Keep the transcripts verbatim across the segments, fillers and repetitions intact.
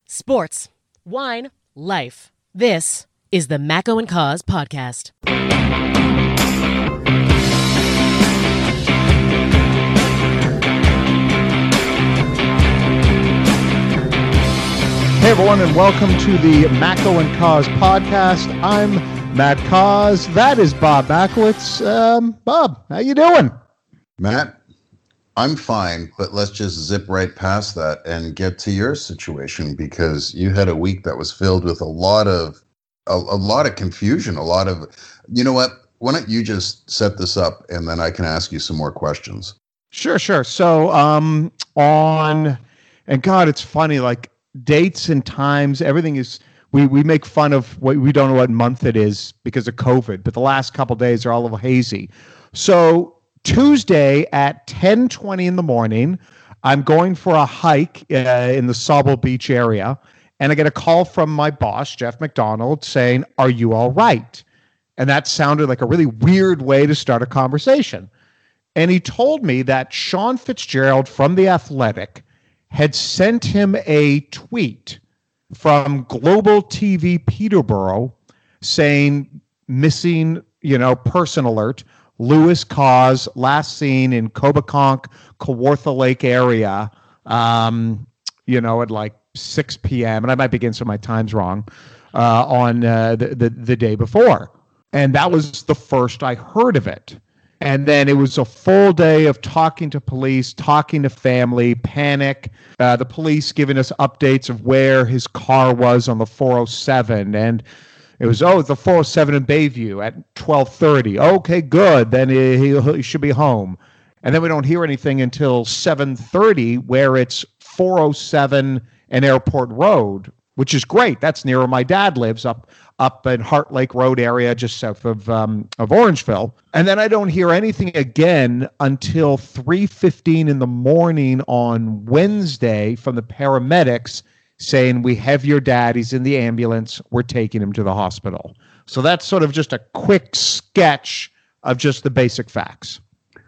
Sports, wine, life. This is the Macco and Cause podcast. Hey everyone, and welcome to the Macco and Cause podcast. I'm Matt Cause. That is Bob Makowitz. Um, Bob, how you doing? Matt, I'm fine, but let's just zip right past that and get to your situation, because you had a week that was filled with a lot of a, a lot of confusion, a lot of, you know what? Why don't you just set this up and then I can ask you some more questions? Sure, sure. So, um, on, and God, it's funny, like dates and times, everything is, we, we make fun of what we don't know what month it is because of COVID, but the last couple of days are all a little hazy. So Tuesday at ten twenty in the morning, I'm going for a hike uh, in the Sauble Beach area, and I get a call from my boss, Jeff McDonald, saying, "Are you all right?" And that sounded like a really weird way to start a conversation. And he told me that Sean Fitzgerald from The Athletic had sent him a tweet from Global T V Peterborough saying, missing, you know, person alert, Lewis Cause, last seen in Coboconk, Kawartha Lake area, um, you know, at like six p.m., and I might be getting some of my times wrong, uh, on uh, the, the, the day before. And that was the first I heard of it. And then it was a full day of talking to police, talking to family, panic, uh, the police giving us updates of where his car was on the four oh seven. And it was, oh, the four oh seven in Bayview at twelve thirty. Okay, good. Then he, he should be home. And then we don't hear anything until seven thirty, where it's four oh seven and Airport Road, which is great. That's near where my dad lives, up up in Heart Lake Road area, just south of um, of Orangeville. And then I don't hear anything again until three fifteen in the morning on Wednesday from the paramedics saying, "We have your dad. He's in the ambulance. We're taking him to the hospital." So that's sort of just a quick sketch of just the basic facts.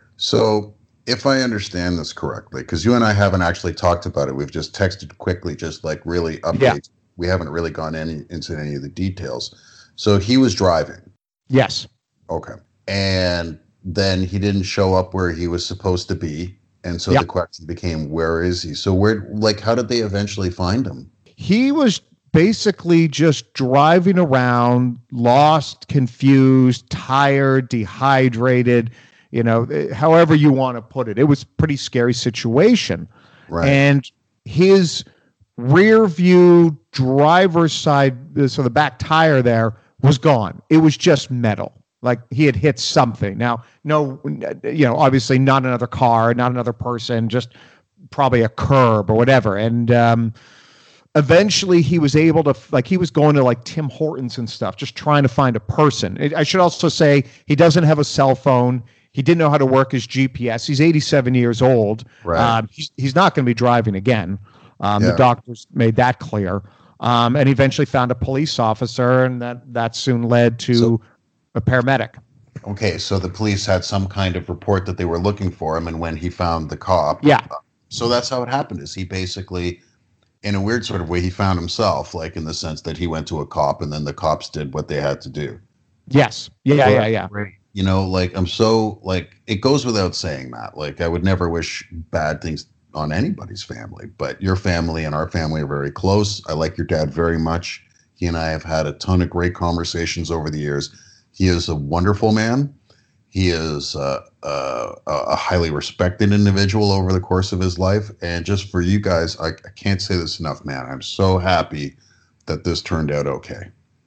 So if I understand this correctly, because you and I haven't actually talked about it, we've just texted quickly, just like really updates. Yeah. We haven't really gone any into any of the details. So he was driving. Yes. Okay. And then he didn't show up where he was supposed to be. And so yep. The question became, where is he? So where, like, how did they eventually find him? He was basically just driving around, lost, confused, tired, dehydrated, you know, however you want to put it. It was a pretty scary situation. Right. And his rear view driver's side, so the back tire there, was gone. It was just metal. Like he had hit something. Now, no, you know, obviously not another car, not another person, just probably a curb or whatever. And um, eventually he was able to, like, he was going to like Tim Hortons and stuff, just trying to find a person. I should also say he doesn't have a cell phone. He didn't know how to work his G P S. He's eighty-seven years old. Right. Um, he's, he's not going to be driving again. Um, yeah. The doctors made that clear. Um, and eventually found a police officer, and that, that soon led to so, a paramedic. Okay, so the police had some kind of report that they were looking for him, and when he found the cop. Yeah. So that's how it happened, is he basically, in a weird sort of way, he found himself, like in the sense that he went to a cop, and then the cops did what they had to do. Yes. Yeah, yeah, yeah. Right. You know, like, I'm so, like, it goes without saying, Matt. Like, I would never wish bad things on anybody's family, but your family and our family are very close. I like your dad very much. He and I have had a ton of great conversations over the years. He is a wonderful man. He is uh, uh, a highly respected individual over the course of his life. And just for you guys, I, I can't say this enough, man. I'm so happy that this turned out okay.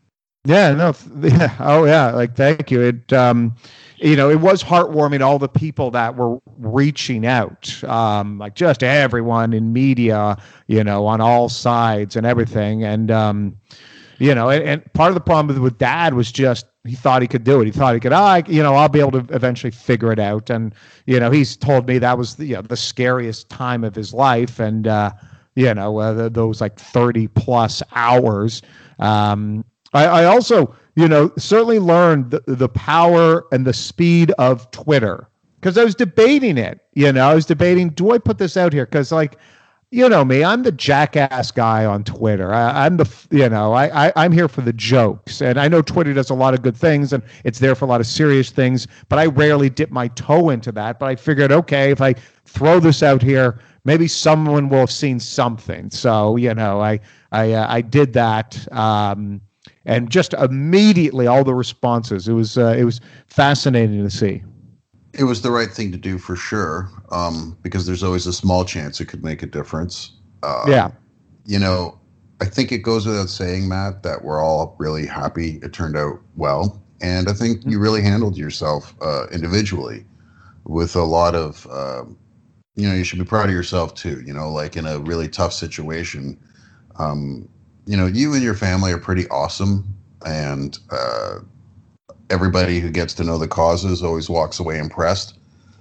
Yeah, no, yeah, oh yeah, like, thank you. It, um, you know, it was heartwarming, all the people that were reaching out, um, like just everyone in media, you know, on all sides and everything. And, um, you know, and, and part of the problem with Dad was just, he thought he could do it. He thought he could, ah, you know, I'll be able to eventually figure it out. And, you know, he's told me that was the, you know, the scariest time of his life. And, uh, you know, uh, those like thirty plus hours, um, I, I also, you know, certainly learned the, the power and the speed of Twitter, because I was debating it. You know, I was debating, do I put this out here? Because, like, you know me, I'm the jackass guy on Twitter. I, I'm the, you know, I, I, I'm here for the jokes. And I know Twitter does a lot of good things and it's there for a lot of serious things, but I rarely dip my toe into that. But I figured, okay, if I throw this out here, maybe someone will have seen something. So, you know, I, I, uh, I did that. Um, and just immediately all the responses, it was, uh, it was fascinating to see. It was the right thing to do for sure, um, because there's always a small chance it could make a difference. Uh, yeah. You know, I think it goes without saying, Matt, that we're all really happy it turned out well. And I think mm-hmm. you really handled yourself uh, individually with a lot of, uh, you know, you should be proud of yourself too, you know, like in a really tough situation. Um, you know, you and your family are pretty awesome. And, uh, everybody who gets to know the causes always walks away impressed.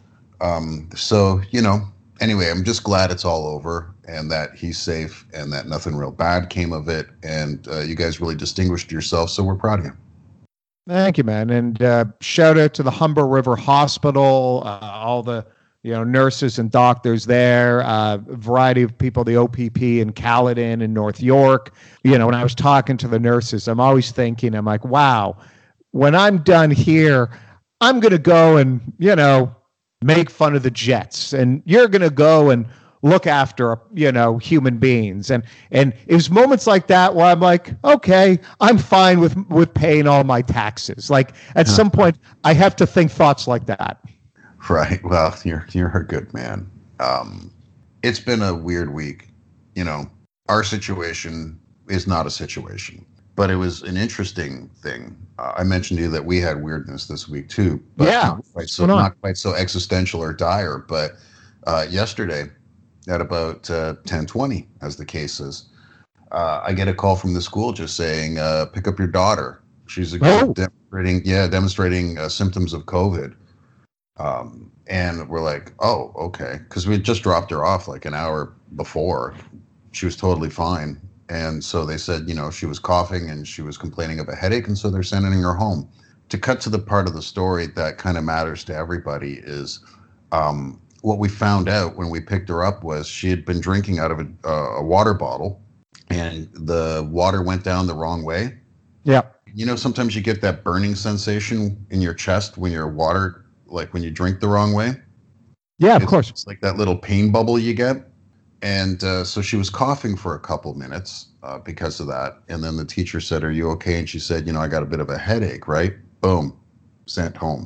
Um, so, you know, anyway, I'm just glad it's all over and that he's safe and that nothing real bad came of it. And uh, you guys really distinguished yourself. So we're proud of you. Thank you, man. And uh, shout out to the Humber River Hospital, uh, all the, you know, nurses and doctors there, a uh, variety of people, the O P P in Caledon and North York. You know, when I was talking to the nurses, I'm always thinking, I'm like, wow, when I'm done here, I'm going to go and, you know, make fun of the Jets. And you're going to go and look after, you know, human beings. And and it was moments like that where I'm like, okay, I'm fine with, with paying all my taxes. Like at some point, I have to think thoughts like that. Right. Well, you're, you're a good man. Um, it's been a weird week. You know, our situation is not a situation. But it was an interesting thing. Uh, I mentioned to you that we had weirdness this week too. But yeah. Not quite so, not quite so existential or dire. But uh, yesterday, at about uh, ten twenty, as the case is, uh, I get a call from the school just saying, uh, "Pick up your daughter. She's oh. demonstrating, yeah, demonstrating uh, symptoms of COVID." Um, and we're like, "Oh, okay," because we had just dropped her off like an hour before. She was totally fine. And so they said, you know, she was coughing and she was complaining of a headache. And so they're sending her home. To cut to the part of the story that kind of matters to everybody is um, what we found out when we picked her up was she had been drinking out of a, uh, a water bottle and the water went down the wrong way. Yeah. You know, sometimes you get that burning sensation in your chest when your water, like when you drink the wrong way. Yeah, of it's, course. It's like that little pain bubble you get. And uh, so she was coughing for a couple minutes uh, because of that. And then the teacher said, "Are you okay?" And she said, "You know, I got a bit of a headache," right? Boom, sent home.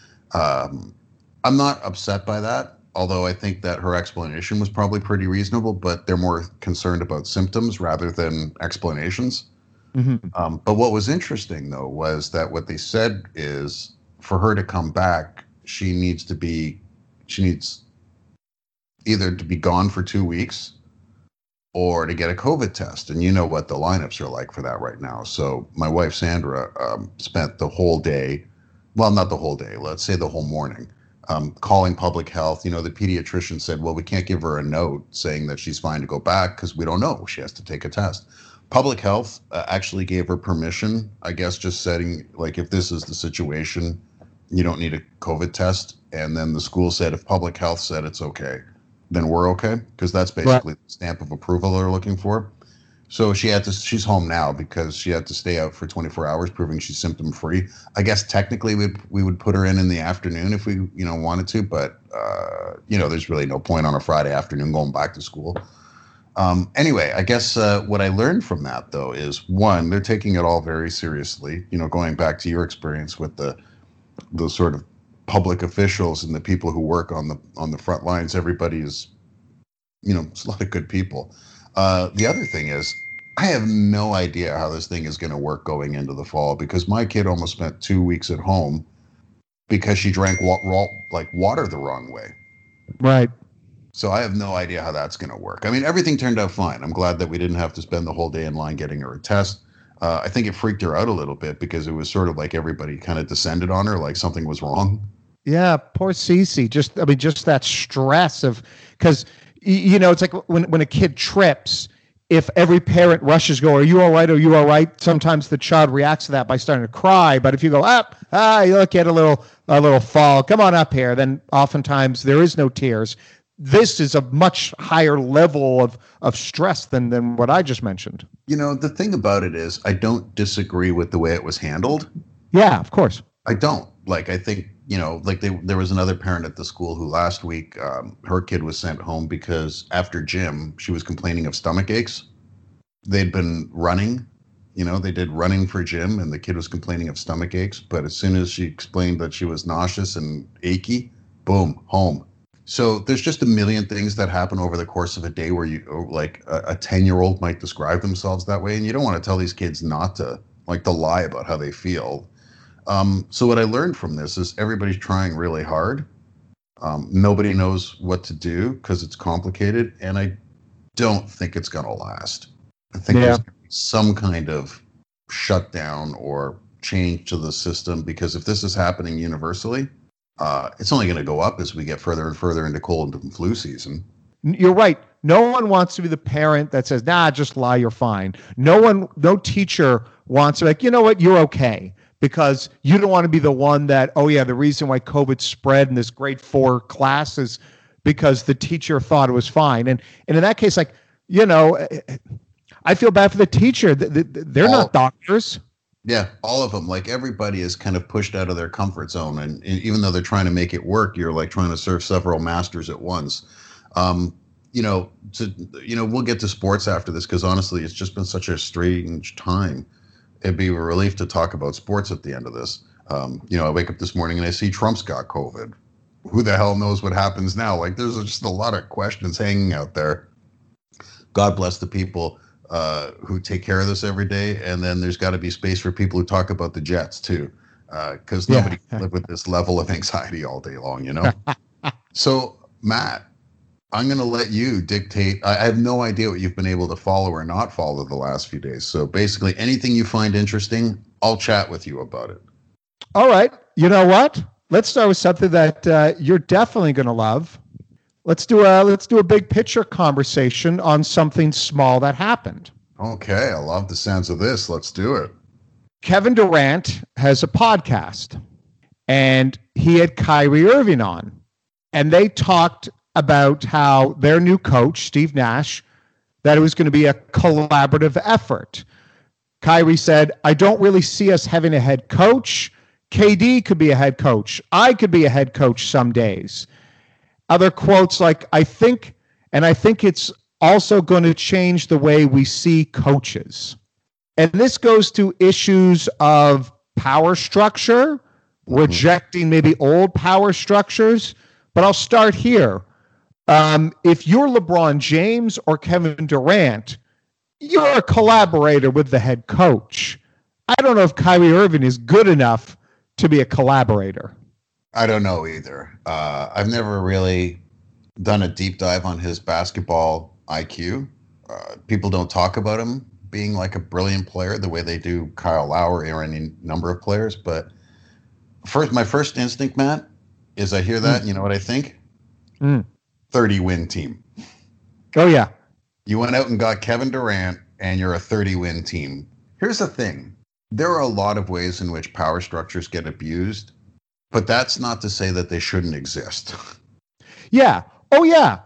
Um, I'm not upset by that, although I think that her explanation was probably pretty reasonable, but they're more concerned about symptoms rather than explanations. Mm-hmm. Um, but what was interesting, though, was that what they said is for her to come back, she needs to be, she needs either to be gone for two weeks or to get a COVID test. And you know what the lineups are like for that right now. So my wife, Sandra, um, spent the whole day, well, not the whole day, let's say the whole morning, um, calling public health. You know, the pediatrician said, well, we can't give her a note saying that she's fine to go back because we don't know. She has to take a test. Public health uh, actually gave her permission, I guess, just setting, like, if this is the situation, you don't need a COVID test. And then the school said, if public health said it's okay, then we're okay, because that's basically right. the stamp of approval they're looking for. So she had to, she's home now because she had to stay out for twenty-four hours, proving she's symptom free. I guess technically we'd, we would put her in in the afternoon if we, you know, wanted to, but, uh, you know, there's really no point on a Friday afternoon going back to school. Um, anyway, I guess uh, what I learned from that, though, is one, they're taking it all very seriously. You know, going back to your experience with the the sort of public officials and the people who work on the on the front lines, everybody is, you know, it's a lot of good people. Uh, the other thing is, I have no idea how this thing is going to work going into the fall, because my kid almost spent two weeks at home because she drank wa- raw, like water the wrong way. Right. So I have no idea how that's going to work. I mean, everything turned out fine. I'm glad that we didn't have to spend the whole day in line getting her a test. Uh, I think it freaked her out a little bit because it was sort of like everybody kind of descended on her, like something was wrong. Yeah, poor Cece. Just, I mean, just that stress of, because, you know, it's like when, when a kid trips, if every parent rushes, go, are you all right? Are you all right? Sometimes the child reacts to that by starting to cry. But if you go up, ah, you look at a little, a little fall, come on up here, then oftentimes there is no tears. this is a much higher level of of stress than than what I just mentioned. You know, the thing about it is, I don't disagree with the way it was handled. Yeah, of course. I don't. Like, I think, you know, like they, there was another parent at the school who last week, um, her kid was sent home because after gym, she was complaining of stomach aches. They'd been running, you know, they did running for gym, and the kid was complaining of stomach aches. But as soon as she explained that she was nauseous and achy, boom, home. So there's just a million things that happen over the course of a day where you, like a ten-year-old might describe themselves that way. And you don't want to tell these kids not to, like, to lie about how they feel. Um, so what I learned from this is everybody's trying really hard. Um, nobody knows what to do because it's complicated. And I don't think it's going to last. I think Yeah. there's gonna be some kind of shutdown or change to the system, because if this is happening universally, uh, it's only going to go up as we get further and further into cold and flu season. You're right. No one wants to be the parent that says, nah, just lie, you're fine. No one, no teacher wants to be like, you know what, you're okay. Because you don't want to be the one that, oh yeah, the reason why COVID spread in this grade four class is because the teacher thought it was fine. And and in that case, like, you know, I feel bad for the teacher. They're All, not doctors. Yeah, all of them. Like, everybody is kind of pushed out of their comfort zone. And, and even though they're trying to make it work, you're like trying to serve several masters at once. Um, you know, to, you know, we'll get to sports after this, because honestly, it's just been such a strange time. It'd be a relief to talk about sports at the end of this. Um, you know, I wake up this morning and I see Trump's got COVID. Who the hell knows what happens now? Like, there's just a lot of questions hanging out there. God bless the people uh, who take care of this every day. And then there's got to be space for people who talk about the Jets too, because uh, Yeah. nobody can live with this level of anxiety all day long, you know? So, Matt, I'm going to let you dictate. I, I have no idea what you've been able to follow or not follow the last few days. So basically, anything you find interesting, I'll chat with you about it. All right. You know what? Let's start with something that uh, you're definitely going to love. Let's do a let's do a big picture conversation on something small that happened. Okay, I love the sounds of this. Let's do it. Kevin Durant has a podcast, and he had Kyrie Irving on, and they talked about how their new coach, Steve Nash, that it was going to be a collaborative effort. Kyrie said, I don't really see us having a head coach. K D could be a head coach. I could be a head coach some days. Other quotes like, I think, and I think it's also going to change the way we see coaches. And this goes to issues of power structure, mm-hmm. rejecting maybe old power structures. But I'll start here. Um, if you're LeBron James or Kevin Durant, you're a collaborator with the head coach. I don't know if Kyrie Irving is good enough to be a collaborator. I don't know either. Uh, I've never really done a deep dive on his basketball I Q. Uh, people don't talk about him being like a brilliant player the way they do Kyle Lowry or any number of players. But first, my first instinct, Matt, is I hear that, mm. and you know what I think? Mm. thirty-win team. Oh, yeah. You went out and got Kevin Durant, and you're a thirty-win team. Here's the thing. There are a lot of ways in which power structures get abused, but that's not to say that they shouldn't exist. Yeah. Oh, yeah.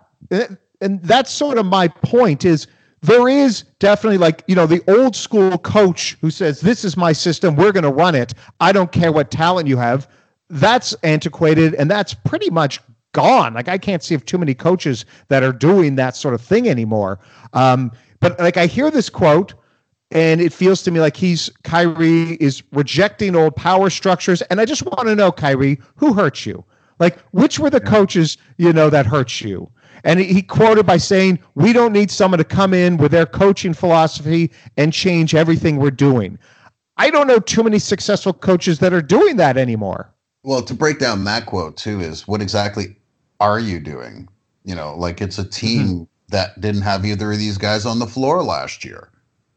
And that's sort of my point is there is definitely like, you know, the old school coach who says, this is my system. We're going to run it. I don't care what talent you have. That's antiquated, and that's pretty much gone. Like, I can't see of too many coaches that are doing that sort of thing anymore. Um, but like, I hear this quote, and it feels to me like he's Kyrie is rejecting old power structures. And I just want to know, Kyrie, who hurt you? Like, which were the yeah. coaches, you know, that hurt you? And he quoted by saying, we don't need someone to come in with their coaching philosophy and change everything we're doing. I don't know too many successful coaches that are doing that anymore. Well, to break down that quote too is what exactly are you doing? You know, like it's a team mm-hmm. that didn't have either of these guys on the floor last year.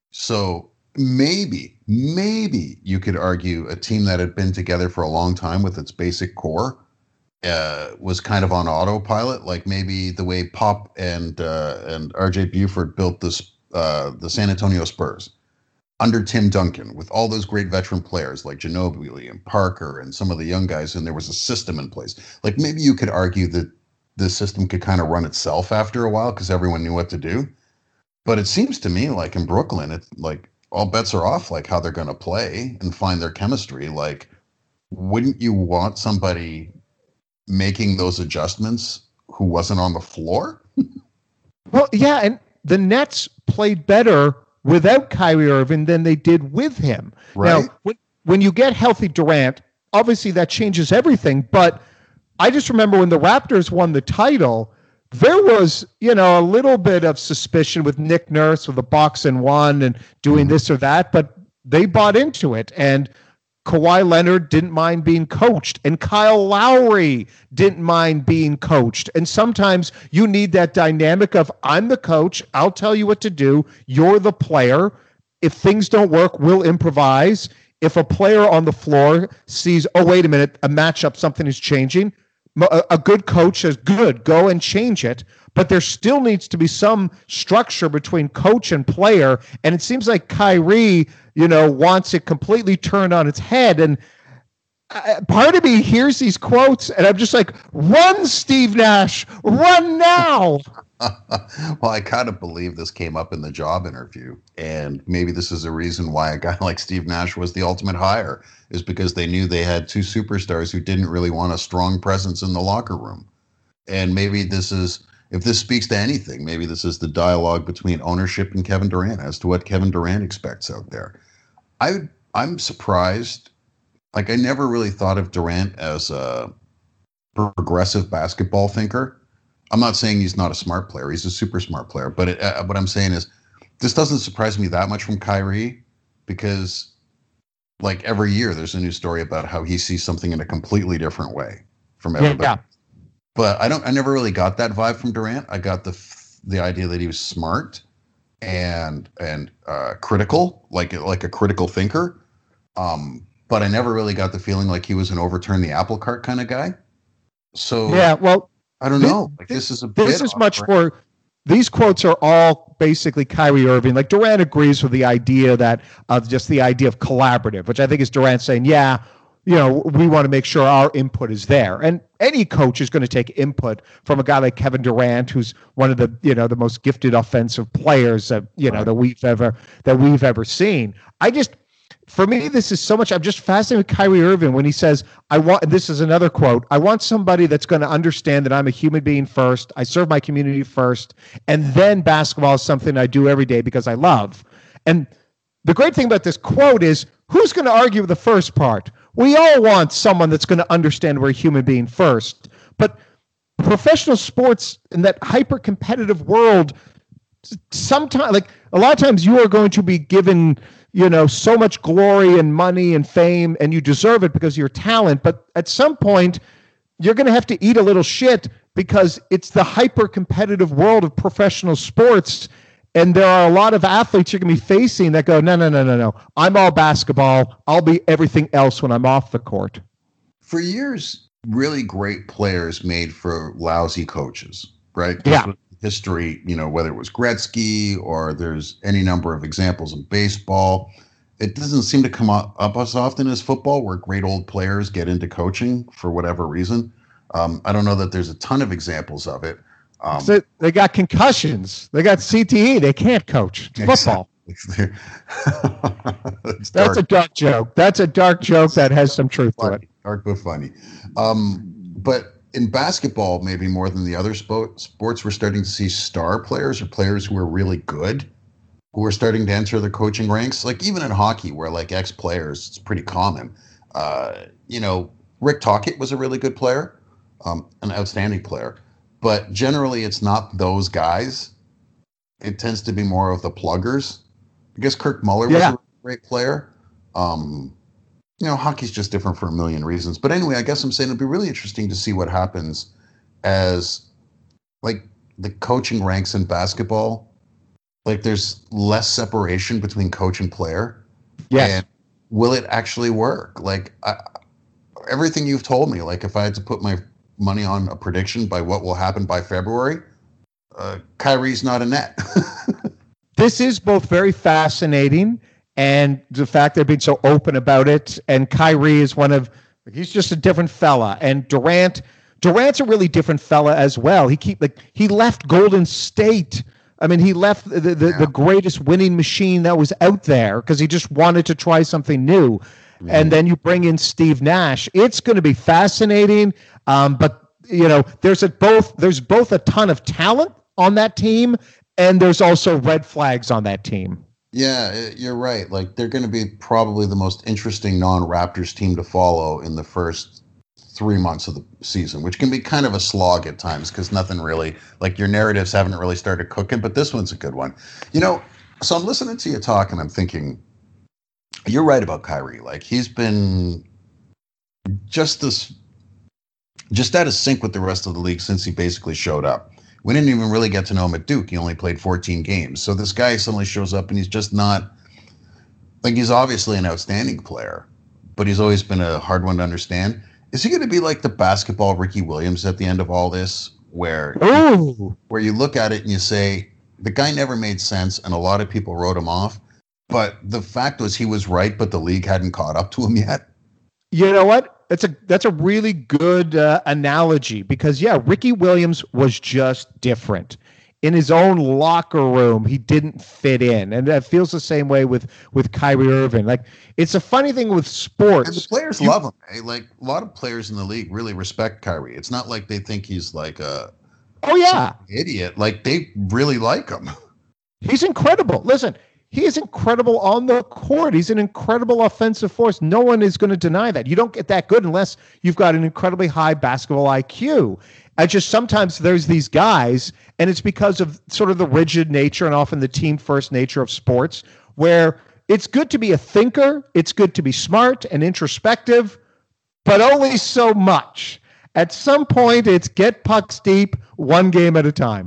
So maybe, maybe you could argue a team that had been together for a long time with its basic core uh, was kind of on autopilot, like maybe the way Pop and uh, and R J Buford built this uh, the San Antonio Spurs under Tim Duncan with all those great veteran players like Ginobili and Parker and some of the young guys, and there was a system in place. Like maybe you could argue that the system could kind of run itself after a while because everyone knew what to do. But it seems to me like in Brooklyn, it's like all bets are off, like how they're going to play and find their chemistry. Like, wouldn't you want somebody making those adjustments who wasn't on the floor? Well, yeah, and the Nets played better without Kyrie Irving than they did with him. Right. Now, when, when you get healthy Durant, obviously that changes everything. But I just remember when the Raptors won the title, there was, you know, a little bit of suspicion with Nick Nurse with the box and one and doing mm-hmm. this or that, but they bought into it. And Kawhi Leonard didn't mind being coached, and Kyle Lowry didn't mind being coached. And sometimes you need that dynamic of, I'm the coach, I'll tell you what to do, you're the player. If things don't work, we'll improvise. If a player on the floor sees, oh, wait a minute, a matchup, something is changing, a, a good coach says, good, go and change it. But there still needs to be some structure between coach and player. And it seems like Kyrie, you know, wants it completely turned on its head. And uh, part of me hears these quotes and I'm just like, run, Steve Nash, run now. Well, I kind of believe this came up in the job interview. And maybe this is a reason why a guy like Steve Nash was the ultimate hire, is because they knew they had two superstars who didn't really want a strong presence in the locker room. And maybe this is, if this speaks to anything, maybe this is the dialogue between ownership and Kevin Durant as to what Kevin Durant expects out there. I, I'm surprised. Like, I never really thought of Durant as a progressive basketball thinker. I'm not saying he's not a smart player. He's a super smart player. But it, uh, what I'm saying is, this doesn't surprise me that much from Kyrie, because like every year there's a new story about how he sees something in a completely different way from everybody. Yeah. But I don't. I never really got that vibe from Durant. I got the the idea that he was smart and and uh, critical, like like a critical thinker. Um, but I never really got the feeling like he was an overturn the apple cart kind of guy. So yeah, well, I don't know. Like, this is a this bit is much more. These quotes are all basically Kyrie Irving. Like, Durant agrees with the idea that of uh, just the idea of collaborative, which I think is Durant saying, yeah, you know, we want to make sure our input is there. And any coach is going to take input from a guy like Kevin Durant, who's one of the, you know, the most gifted offensive players that, you know, right. that we've ever, that we've ever seen. I just, for me, this is so much, I'm just fascinated with Kyrie Irving when he says, I want, and this is another quote, I want somebody that's going to understand that I'm a human being first, I serve my community first, and then basketball is something I do every day because I love. And the great thing about this quote is, who's going to argue with the first part? We all want someone that's going to understand we're a human being first. But professional sports in that hyper-competitive world, sometimes, like a lot of times you are going to be given, you know, so much glory and money and fame, and you deserve it because of your talent. But at some point, you're going to have to eat a little shit because it's the hyper-competitive world of professional sports. And there are a lot of athletes you're going to be facing that go, no, no, no, no, no. I'm all basketball. I'll be everything else when I'm off the court. For years, really great players made for lousy coaches, right? Yeah. History, you know, whether it was Gretzky or there's any number of examples in baseball. It doesn't seem to come up, up as often as football, where great old players get into coaching for whatever reason. Um, I don't know that there's a ton of examples of it. Um, so they got concussions. They got C T E. They can't coach. It's football. That's dark. a dark joke. That's a dark joke that has some truth funny, to it. Dark but funny. Um, but in basketball, maybe more than the other spo- sports, we're starting to see star players or players who are really good, who are starting to enter the coaching ranks. Like even in hockey, where like ex-players, it's pretty common. Uh, you know, Rick Tocchet was a really good player, um, an outstanding player. But generally, it's not those guys. It tends to be more of the pluggers. I guess Kirk Muller was yeah. a great player. Um, you know, hockey's just different for a million reasons. But anyway, I guess I'm saying it'd be really interesting to see what happens as, like, the coaching ranks in basketball. Like, there's less separation between coach and player. Yes. And will it actually work? Like, I, everything you've told me, like, if I had to put my money on a prediction by what will happen by February, uh, Kyrie's not a net. This is both very fascinating, and the fact they're being so open about it. And Kyrie is one of, he's just a different fella. And Durant, Durant's a really different fella as well. He keep like he left Golden State. I mean, he left the the, yeah. the greatest winning machine that was out there because he just wanted to try something new. Mm-hmm. And then you bring in Steve Nash. It's going to be fascinating. Um, but you know, there's a both there's both a ton of talent on that team, and there's also red flags on that team. Yeah, you're right. Like they're going to be probably the most interesting non-Raptors team to follow in the first three months of the season, which can be kind of a slog at times because nothing really, like your narratives haven't really started cooking, but this one's a good one. You know, so I'm listening to you talk and I'm thinking, you're right about Kyrie. Like he's been just this, just out of sync with the rest of the league since he basically showed up. We didn't even really get to know him at Duke. He only played fourteen games. So this guy suddenly shows up and he's just not, like he's obviously an outstanding player, but he's always been a hard one to understand. Is he going to be like the basketball Ricky Williams at the end of all this, where Ooh. where you look at it and you say, the guy never made sense and a lot of people wrote him off, but the fact was he was right, but the league hadn't caught up to him yet? You know what? That's a that's a really good uh, analogy because, yeah, Ricky Williams was just different. In his own locker room, he didn't fit in. And that feels the same way with, with Kyrie Irving. Like, it's a funny thing with sports. And the players you, love him. Eh? Like, a lot of players in the league really respect Kyrie. It's not like they think he's like a oh yeah idiot. Like, they really like him. He's incredible. Listen, he is incredible on the court. He's an incredible offensive force. No one is going to deny that. You don't get that good unless you've got an incredibly high basketball I Q. I just sometimes there's these guys, and it's because of sort of the rigid nature and often the team first nature of sports, where it's good to be a thinker, it's good to be smart and introspective, but only so much. At some point, it's get pucks deep, one game at a time.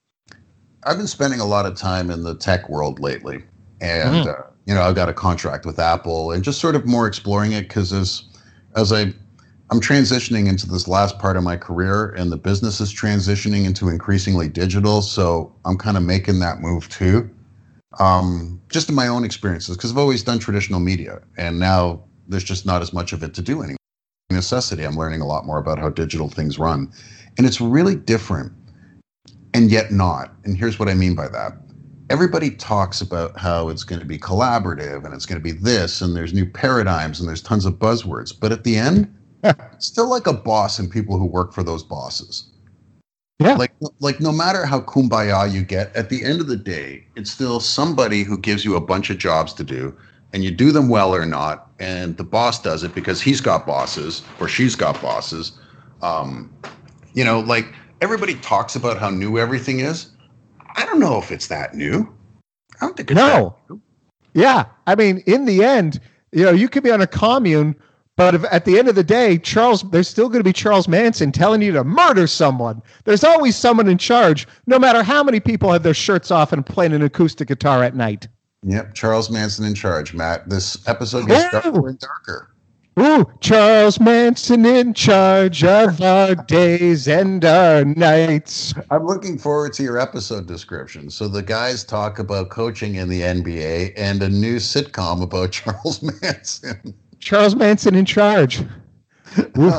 I've been spending a lot of time in the tech world lately. And, mm. uh, you know, I've got a contract with Apple and just sort of more exploring it because as, as I, I'm transitioning into this last part of my career and the business is transitioning into increasingly digital. So I'm kind of making that move too. Um, just in my own experiences, because I've always done traditional media and now there's just not as much of it to do anymore. Necessity. I'm learning a lot more about how digital things run. And it's really different and yet not. And here's what I mean by that. Everybody talks about how it's going to be collaborative and it's going to be this and there's new paradigms and there's tons of buzzwords. But at the end, it's still like a boss and people who work for those bosses. Yeah. Like, like no matter how kumbaya you get, at the end of the day, it's still somebody who gives you a bunch of jobs to do and you do them well or not. And the boss does it because he's got bosses or she's got bosses. Um, you know, like everybody talks about how new everything is. I don't know if it's that new. I don't think it's no. that new. Yeah. I mean, in the end, you know, you could be on a commune, but if at the end of the day, Charles, there's still going to be Charles Manson telling you to murder someone. There's always someone in charge, no matter how many people have their shirts off and playing an acoustic guitar at night. Yep. Charles Manson in charge, Matt. This episode gets Ooh. darker and darker. Ooh, Charles Manson in charge of our days and our nights. I'm looking forward to your episode description. So the guys talk about coaching in the N B A and a new sitcom about Charles Manson. Charles Manson in charge. There's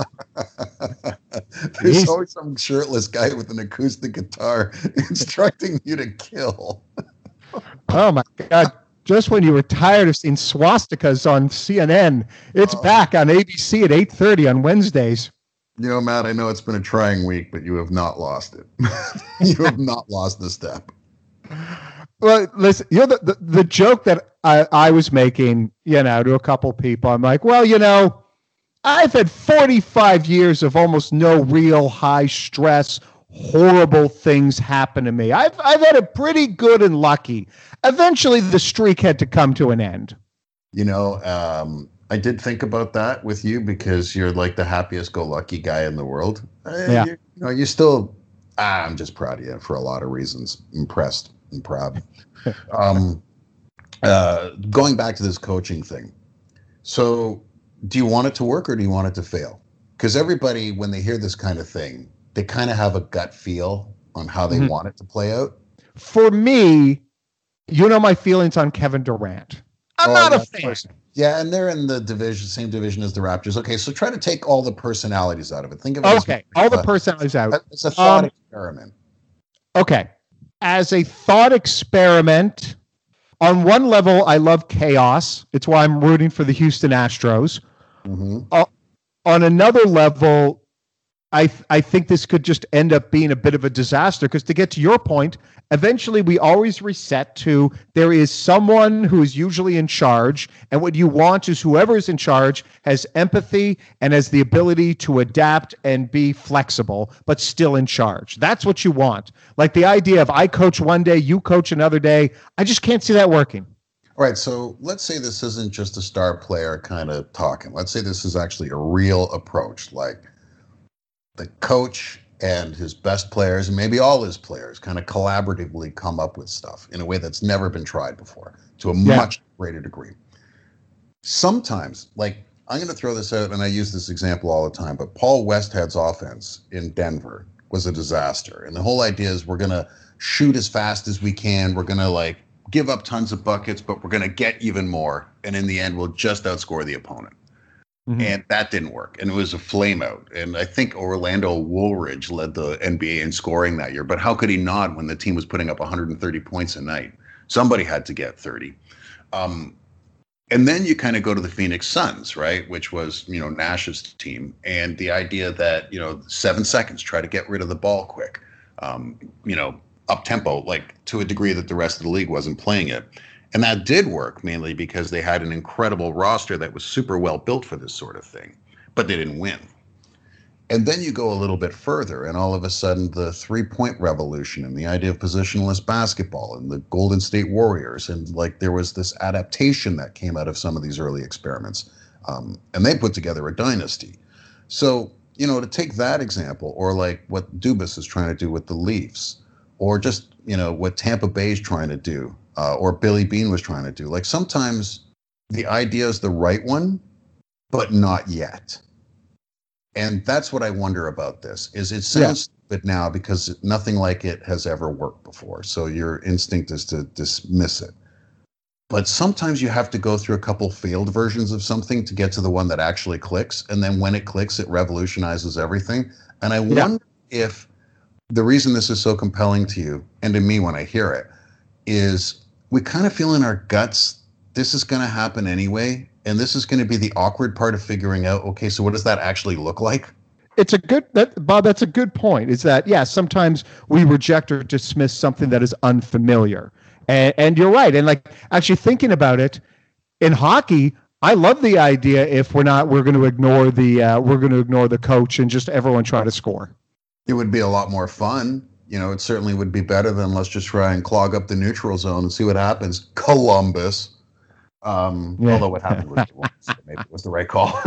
Jeez. always some shirtless guy with an acoustic guitar instructing you to kill. Oh, my God. Just when you were tired of seeing swastikas on C N N, it's uh, back on A B C at eight thirty on Wednesdays. You know, Matt, I know it's been a trying week, but you have not lost it. You have not lost a step. Well, listen, you know, the, the, the joke that I, I was making, you know, to a couple people, I'm like, well, you know, I've had forty-five years of almost no real high stress, horrible things happen to me. I've I've had it pretty good and lucky. Eventually, the streak had to come to an end. You know, um, I did think about that with you because you're like the happiest-go-lucky guy in the world. Yeah. You, you know, you still, ah, I'm just proud of you for a lot of reasons. Impressed and proud. um, uh, going back to this coaching thing. So do you want it to work or do you want it to fail? Because everybody, when they hear this kind of thing, they kind of have a gut feel on how they mm-hmm. want it to play out. For me, you know my feelings on Kevin Durant. I'm Oh, not yeah, a of fan. course. Yeah, and they're in the division, same division as the Raptors. Okay, so try to take all the personalities out of it. Think of it Okay, as, all the uh, personalities out. as a thought Um, experiment. okay, as a thought experiment, on one level, I love chaos. It's why I'm rooting for the Houston Astros. hmm Uh, on another level, I th- I think this could just end up being a bit of a disaster because to get to your point, eventually we always reset to there is someone who is usually in charge, and what you want is whoever is in charge has empathy and has the ability to adapt and be flexible, but still in charge. That's what you want. Like the idea of I coach one day, you coach another day. I just can't see that working. All right, so let's say this isn't just a star player kind of talking. Let's say this is actually a real approach, like the coach and his best players, and maybe all his players, kind of collaboratively come up with stuff in a way that's never been tried before to a Yeah. much greater degree. Sometimes, like, I'm going to throw this out, and I use this example all the time, but Paul Westhead's offense in Denver was a disaster. And the whole idea is we're going to shoot as fast as we can. We're going to, like, give up tons of buckets, but we're going to get even more. And in the end, we'll just outscore the opponent. Mhm. And that didn't work. And it was a flame out. And I think Orlando Woolridge led the N B A in scoring that year. But how could he not when the team was putting up one hundred thirty points a night? Somebody had to get thirty. Um, and then you kind of go to the Phoenix Suns, right? Which was, you know, Nash's team. And the idea that, you know, seven seconds, try to get rid of the ball quick, um, you know, up tempo, like to a degree that the rest of the league wasn't playing it. And that did work mainly because they had an incredible roster that was super well built for this sort of thing, but they didn't win. And then you go a little bit further, and all of a sudden the three-point revolution and the idea of positionless basketball and the Golden State Warriors, and like there was this adaptation that came out of some of these early experiments, um, and they put together a dynasty. So, you know, to take that example, or like what Dubas is trying to do with the Leafs, or just, you know, what Tampa Bay is trying to do, uh, or Billy Beane was trying to do. Like sometimes the idea is the right one, but not yet. And that's what I wonder about this. Is it sounds stupid now because nothing like it has ever worked before. So your instinct is to dismiss it. But sometimes you have to go through a couple failed versions of something to get to the one that actually clicks. And then when it clicks, it revolutionizes everything. And I Yeah. wonder if the reason this is so compelling to you and to me when I hear it is we kind of feel in our guts this is going to happen anyway, and this is going to be the awkward part of figuring out, okay, so what does that actually look like? It's a good that Bob, that's a good point. Is that yeah, sometimes we reject or dismiss something that is unfamiliar. And and you're right. And like actually thinking about it, in hockey, I love the idea if we're not we're going to ignore the uh, we're going to ignore the coach and just everyone try to score. It would be a lot more fun. You know, it certainly would be better than let's just try and clog up the neutral zone and see what happens. Columbus. Um, Yeah. Although what happened was maybe it was the right call.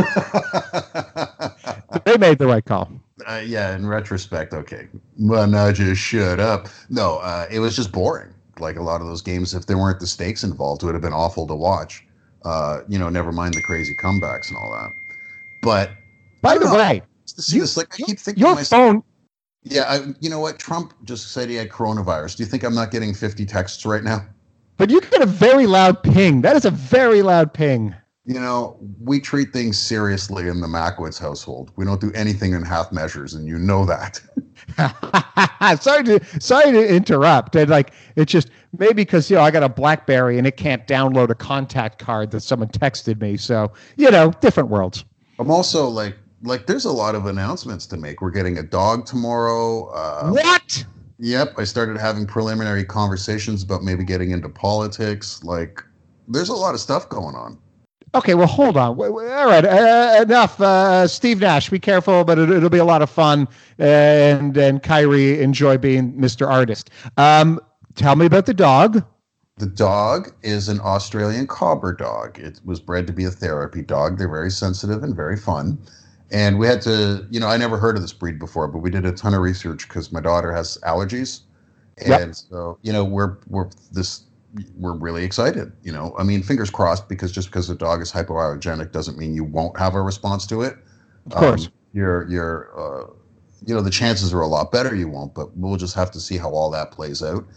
They made the right call. Uh, yeah, in retrospect, okay. Well, now just shut up. No, uh, it was just boring. Like a lot of those games, if there weren't the stakes involved, it would have been awful to watch. Uh, you know, never mind the crazy comebacks and all that. But By I don't the know. way, to see you- this, like I keep thinking your to myself, phone. yeah, I, you know what? Trump just said he had coronavirus. Do you think I'm not getting fifty texts right now? But you get a very loud ping. That is a very loud ping. You know, we treat things seriously in the Macowitz household. We don't do anything in half measures, and you know that. sorry to sorry to interrupt. And like it's just maybe because you know I got a BlackBerry and it can't download a contact card that someone texted me. So you know, different worlds. I'm also like, like there's a lot of announcements to make. We're getting a dog tomorrow. Uh, What? Yep, I started having preliminary conversations about maybe getting into politics. Like, there's a lot of stuff going on. Okay, well, hold on. Wait, wait, all right, uh, enough. Uh, Steve Nash, be careful, but it, it'll be a lot of fun. And and Kyrie, enjoy being Mister Artist. Um, tell me about the dog. The dog is an Australian Cobber dog. It was bred to be a therapy dog. They're very sensitive and very fun. And we had to, you know, I never heard of this breed before, but we did a ton of research because my daughter has allergies. And Yep. so, you know, we're we're this we're really excited. You know, I mean, fingers crossed, because just because the dog is hypoallergenic doesn't mean you won't have a response to it. Of course. Um, you're you're uh, you know, the chances are a lot better you won't, but we'll just have to see how all that plays out.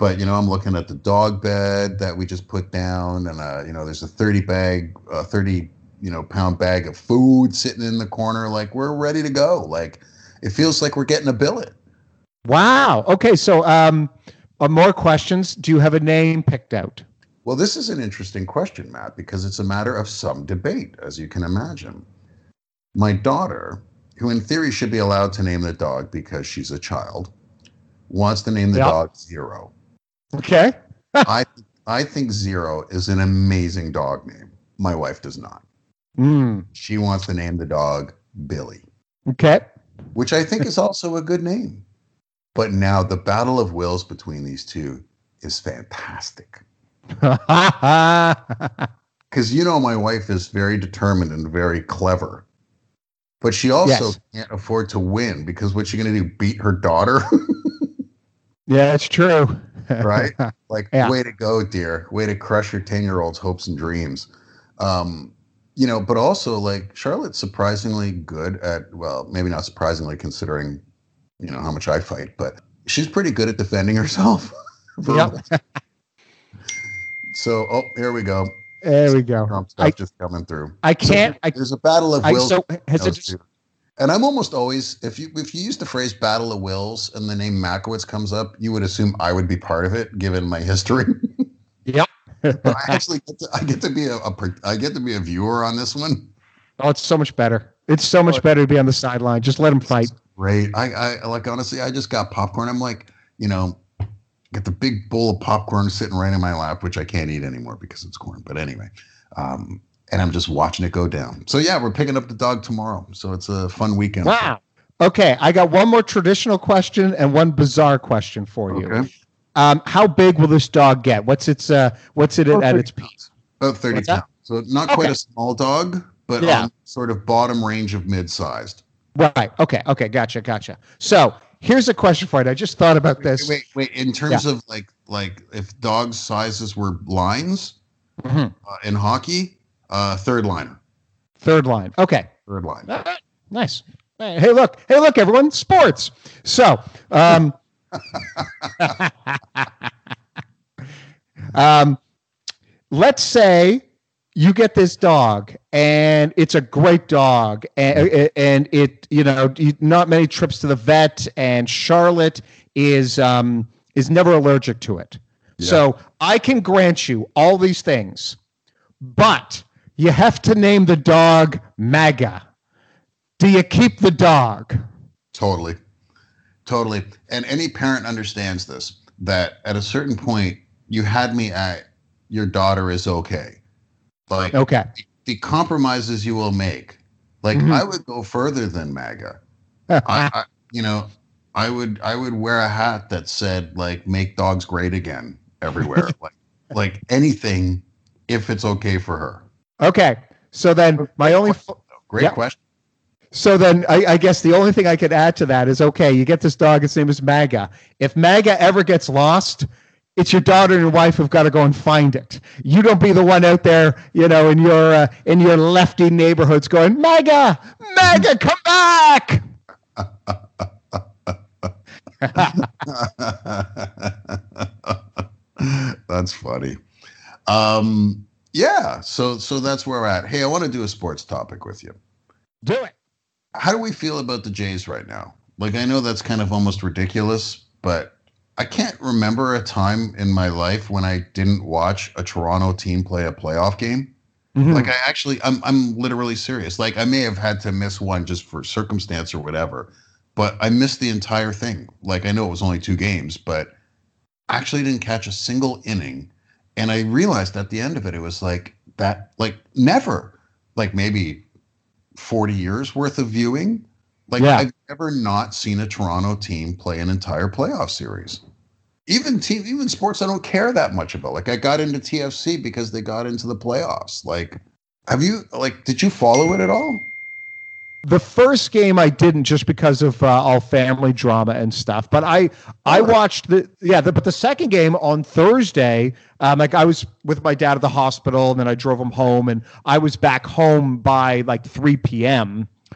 But, you know, I'm looking at the dog bed that we just put down, and, uh, you know, there's a thirty bag, uh, thirty, you know, pound bag of food sitting in the corner. Like, we're ready to go. Like, it feels like we're getting a billet. Wow. Okay. So, um, uh, more questions. Do you have a name picked out? Well, this is an interesting question, Matt, because it's a matter of some debate, as you can imagine. My daughter, who in theory should be allowed to name the dog because she's a child, wants to name the Yep. dog Zero. Okay. I I think Zero is an amazing dog name. My wife does not. Mm. She wants to name the dog Billy, Okay. which I think is also a good name. But now the battle of wills between these two is fantastic. Because, you know, my wife is very determined and very clever. But she also Yes. can't afford to win, because what's she going to do? Beat her daughter? Yeah, it's true. Right? Like, Yeah. way to go, dear. Way to crush your ten-year-old's hopes and dreams. Um, you know, but also, like, Charlotte's surprisingly good at, well, maybe not surprisingly considering, you know, how much I fight, but she's pretty good at defending herself. Yep. So, oh, here we go. There we go. Trump stuff I, just coming through. I can't. So I, there's a battle of I wills. so has it those just, two. And I'm almost always, if you if you use the phrase "battle of wills" and the name Makowitz comes up, you would assume I would be part of it, given my history. Yep. But I actually get to, I get to be a, a I get to be a viewer on this one. Oh, it's so much better. It's so much better to be on the sideline. Just let them fight. Great. I, I like honestly, I just got popcorn. I'm like, you know, get the big bowl of popcorn sitting right in my lap, which I can't eat anymore because it's corn. But anyway, um, and I'm just watching it go down. So yeah, we're picking up the dog tomorrow. So it's a fun weekend. Wow. Okay, I got one more traditional question and one bizarre question for you. Okay. Um, how big will this dog get? What's its uh, what's it at, at its peak? About thirty What's that? pounds. So not quite Okay. a small dog, but Yeah. on sort of bottom range of mid-sized. Right. Okay. Okay. Gotcha. Gotcha. So here's a question for you. I just thought about this. Wait, wait, wait. In terms of like, like if dogs' sizes were lines Mhm. uh, in hockey, uh, third liner, Third line. Okay. third line. All right. Nice. Hey, look. Hey, look, everyone. Sports. So, um, um, let's say you get this dog and it's a great dog and, and it, you know, not many trips to the vet, and Charlotte is, um, is never allergic to it. Yeah. So I can grant you all these things, but you have to name the dog MAGA. Do you keep the dog? Totally. Totally. And any parent understands this, that at a certain point, you had me at your daughter is okay. Like, Okay. the compromises you will make. Like, Mhm. I would go further than MAGA. I, I, you know, I would I would wear a hat that said, like, make dogs great again everywhere. like, like anything, if it's okay for her. Okay. So then my only, f- Great Yeah. question. so then I, I guess the only thing I could add to that is, okay, you get this dog, its name is MAGA. If MAGA ever gets lost, it's your daughter and your wife who've got to go and find it. You don't be the one out there, you know, in your uh, in your lefty neighborhoods going, MAGA, MAGA, come back. That's funny. Um, yeah, so so that's where we're at. Hey, I want to do a sports topic with you. Do it. How do we feel about the Jays right now? Like, I know that's kind of almost ridiculous, but I can't remember a time in my life when I didn't watch a Toronto team play a playoff game. Mhm. Like, I actually, I'm I'm literally serious. Like, I may have had to miss one just for circumstance or whatever, but I missed the entire thing. Like, I know it was only two games, but I actually didn't catch a single inning. And I realized at the end of it, it was like that, like never, like maybe forty years worth of viewing. Like, Yeah. I've never not seen a Toronto team play an entire playoff series. Even team, even sports I don't care that much about. Like, I got into T F C because they got into the playoffs. Like, have you, like, did you follow it at all? The first game I didn't, just because of uh, all family drama and stuff. But I I All right. watched the yeah. The, but the second game on Thursday, um, like I was with my dad at the hospital, and then I drove him home, and I was back home by like three p.m.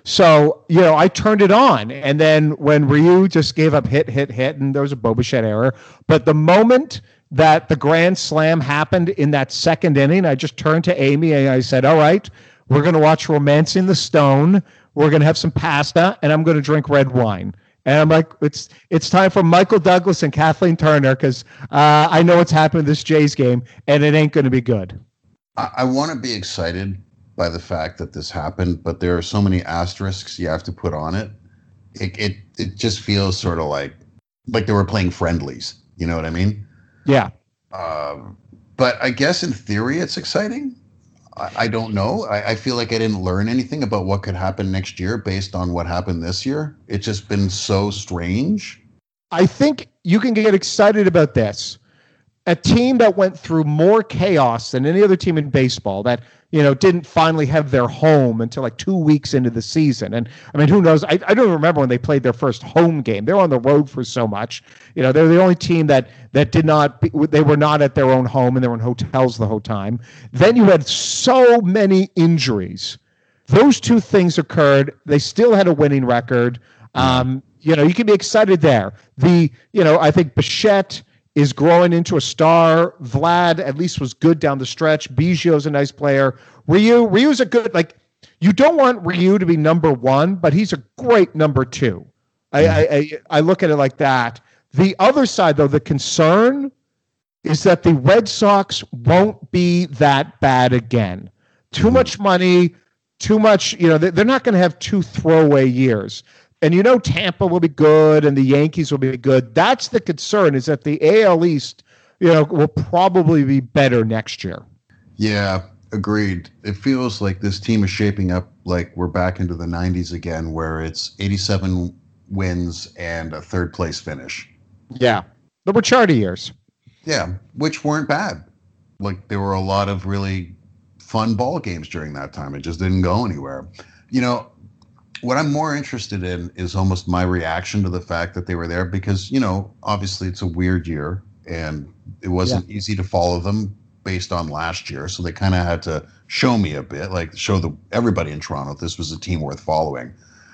So, you know, I turned it on. And then when Ryu just gave up hit, hit, hit, and there was a Bo Bichette error. But the moment that the grand slam happened in that second inning, I just turned to Amy and I said, all right, we're going to watch Romancing the Stone. We're going to have some pasta, and I'm going to drink red wine. And I'm like, it's it's time for Michael Douglas and Kathleen Turner, because uh, I know what's happened in this Jays game, and it ain't going to be good. I, I want to be excited by the fact that this happened, but there are so many asterisks you have to put on it. It it, it just feels sort of like like they were playing friendlies. You know what I mean? Yeah. Um, but I guess in theory, it's exciting. I, I don't know. I, I feel like I didn't learn anything about what could happen next year based on what happened this year. It's just been so strange. I think you can get excited about this. A team that went through more chaos than any other team in baseball, that, you know, didn't finally have their home until like two weeks into the season. And I mean, who knows? I, I don't remember when they played their first home game. They were on the road for so much. You know, they're the only team that that did not, be, they were not at their own home, and they were in hotels the whole time. Then you had so many injuries. Those two things occurred. They still had a winning record. Um, you know, you can be excited there. The, you know, I think Bichette is growing into a star. Vlad at least was good down the stretch. Biggio's a nice player. Ryu, Ryu's a good, like, you don't want Ryu to be number one, but he's a great number two. I, I, I, I look at it like that. The other side, though, the concern is that the Red Sox won't be that bad again. Too much money, too much, you know, they're not going to have two throwaway years. And you know Tampa will be good and the Yankees will be good. That's the concern, is that the A L East, you know, will probably be better next year. Yeah, agreed. It feels like this team is shaping up like we're back into the nineties again, where it's eighty-seven wins and a third place finish. Yeah, the Ricciardi years. Yeah, which weren't bad. Like, there were a lot of really fun ball games during that time. It just didn't go anywhere. You know, what I'm more interested in is almost my reaction to the fact that they were there, because, you know, obviously it's a weird year and it wasn't yeah. easy to follow them based on last year. So they kind of had to show me a bit, like show the everybody in Toronto this was a team worth following.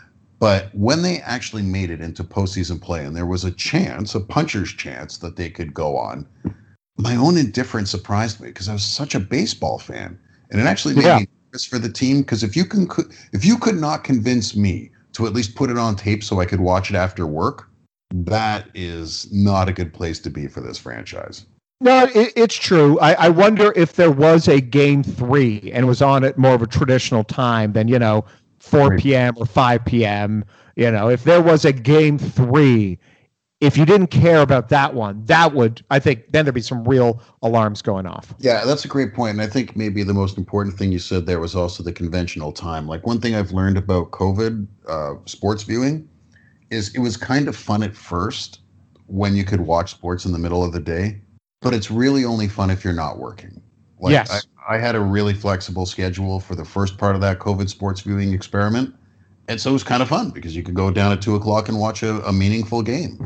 But when they actually made it into postseason play and there was a chance, a puncher's chance that they could go on, my own indifference surprised me, because I was such a baseball fan. And it actually made yeah. me for the team, because if you can if you could not convince me to at least put it on tape so I could watch it after work, that is not a good place to be for this franchise. No, it, it's true. I, I wonder if there was a game three and was on at more of a traditional time than, you know, four p.m. or five p.m. You know, if there was a game three, if you didn't care about that one, that would, I think, then there'd be some real alarms going off. Yeah, that's a great point. And I think maybe the most important thing you said there was also the conventional time. Like, one thing I've learned about COVID uh, sports viewing is it was kind of fun at first when you could watch sports in the middle of the day, but it's really only fun if you're not working. Like, yes. I, I had a really flexible schedule for the first part of that COVID sports viewing experiment. And so it was kind of fun because you could go down at two o'clock and watch a, a meaningful game.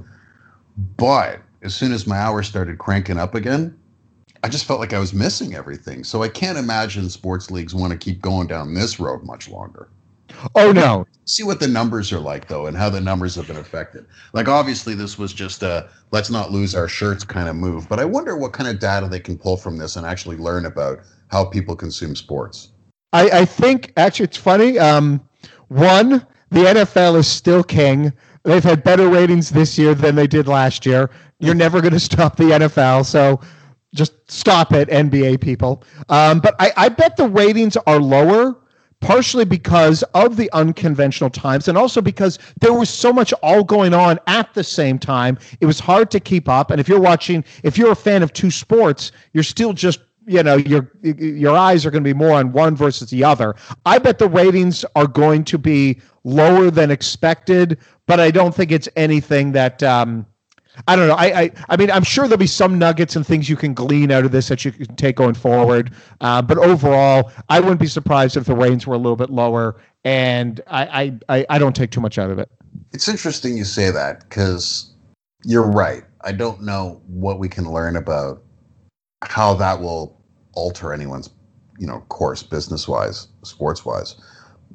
But as soon as my hours started cranking up again, I just felt like I was missing everything. So I can't imagine sports leagues want to keep going down this road much longer. Oh, no. See what the numbers are like, though, and how the numbers have been affected. Like, obviously, this was just a let's not lose our shirts kind of move. But I wonder what kind of data they can pull from this and actually learn about how people consume sports. I, I think, actually, it's funny. Um, one, the N F L is still king. They've had better ratings this year than they did last year. You're never going to stop the N F L, so just stop it, N B A people. Um, but I, I bet the ratings are lower, partially because of the unconventional times, and also because there was so much all going on at the same time. It was hard to keep up. And if you're watching, if you're a fan of two sports, you're still just, you know, your your eyes are going to be more on one versus the other. I bet the ratings are going to be lower than expected, but I don't think it's anything that um, I don't know. I, I I mean, I'm sure there'll be some nuggets and things you can glean out of this that you can take going forward. Uh, but overall, I wouldn't be surprised if the ratings were a little bit lower, and I I, I don't take too much out of it. It's interesting you say that, because you're right. I don't know what we can learn about how that will alter anyone's, you know, course, business-wise, sports-wise.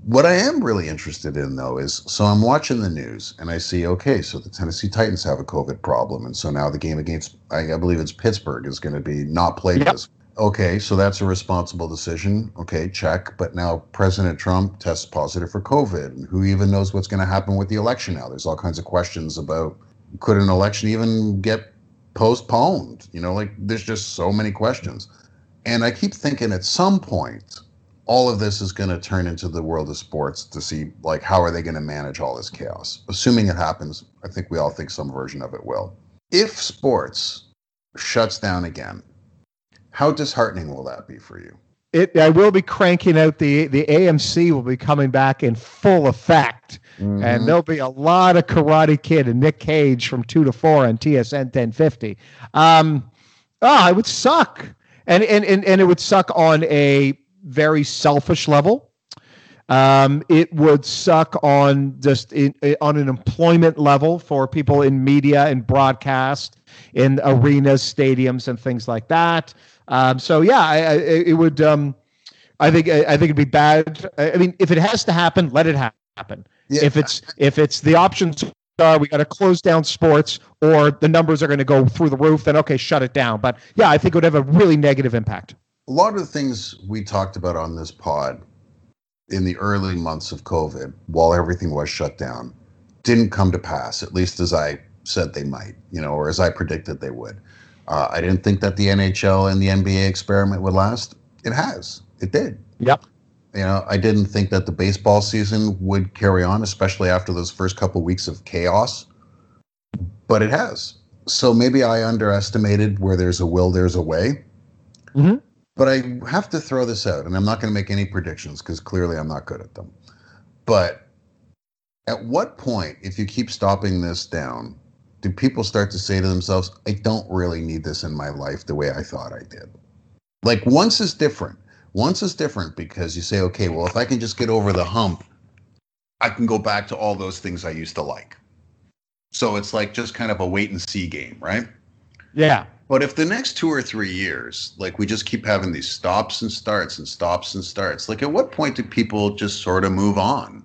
What I am really interested in, though, is so I'm watching the news and I see, okay, so the Tennessee Titans have a COVID problem. And so now the game against, I, I believe it's Pittsburgh, is going to be not played Yep. this. Okay, so that's a responsible decision. Okay, check. But now President Trump tests positive for COVID. And who even knows what's going to happen with the election now? There's all kinds of questions about could an election even get postponed? You know, like there's just so many questions. And I keep thinking at some point, all of this is going to turn into the world of sports to see, like, how are they going to manage all this chaos? Assuming it happens, I think we all think some version of it will. If sports shuts down again, how disheartening will that be for you? It, I will be cranking out the the A M C will be coming back in full effect, Mhm. and there'll be a lot of Karate Kid and Nick Cage from two to four on T S N ten fifty. Um, oh, it would suck, and and and and it would suck on a very selfish level. Um, it would suck on just in, on an employment level for people in media and broadcast, in arenas, stadiums, and things like that. Um, so yeah, I, I, it would. Um, I think. I think it'd be bad. I mean, if it has to happen, let it ha- happen. Yeah. If it's if it's the options are we got to close down sports or the numbers are going to go through the roof, then okay, shut it down. But yeah, I think it would have a really negative impact. A lot of the things we talked about on this pod in the early months of COVID, while everything was shut down, didn't come to pass, at least as I said they might, you know, or as I predicted they would. Uh, I didn't think that the N H L and the N B A experiment would last. It has. It did. Yep. You know, I didn't think that the baseball season would carry on, especially after those first couple weeks of chaos, but it has. So maybe I underestimated where there's a will, there's a way. Mm-hmm. But I have to throw this out, and I'm not going to make any predictions because clearly I'm not good at them. But at what point, if you keep stopping this down, do people start to say to themselves, I don't really need this in my life the way I thought I did? Like once is different. Once is different because you say, okay, well, if I can just get over the hump, I can go back to all those things I used to like. So it's like just kind of a wait and see game, right? Yeah. But if the next two or three years, like we just keep having these stops and starts and stops and starts, like at what point do people just sort of move on